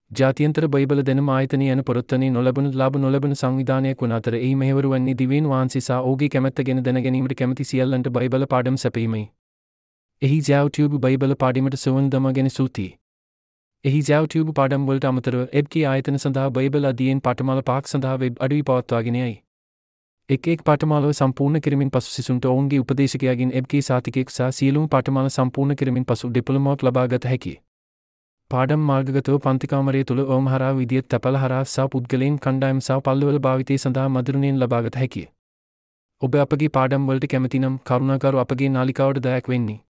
ජාත්‍යන්තර බයිබල දෙනම ආයතනය යන පොරොත්තනේ නොලබන ලාභ නොලබන සංවිධානයක් වන අතර එහි මෙහෙවරු වන්නේ දිව්‍යන් වහන්සේ සහ ඔහුගේ කැමැත්ත ගැන දැනගැනීමට කැමති සියල්ලන්ට බයිබල පාඩම් සැපීමයි. එහි YouTube බයිබල පාඩමට සුවන් දමාගෙන සූතියි. එහි YouTube පාඩම් වලට අමතරව එබ්කී ආයතන සඳහා බයිබල අධ්‍යයන පාඨමාලා 5ක් සඳහා වෙබ් අඩවි පවත්වාගෙන යයි. එක් පාඨමාලාව සම්පූර්ණ කිරීමෙන් පසු සිසුන්ට ඔවුන්ගේ උපදේශකයාගෙන් එබ්කී සාතිකයක් සහ සියලුම පාඨමාලා සම්පූර්ණ කිරීමෙන් පසු ඩිප්ලෝමාවක් ලබා ගත හැකියි. පාඩම් මාර්ගගතව පන්තිකාමරය තුළ ඕම හරහා විදියට තැපැල හරහා සහ පුද්ගලයන් කණ්ඩායම් සහ පල්ලවල භාවිතය සඳහා මදුරුණයෙන් ලබාගත හැකිය. ඔබ අපගේ පාඩම් වලට කැමති නම් කරුණාකර අපගේ නාලිකාවට දයක් වෙන්නේ.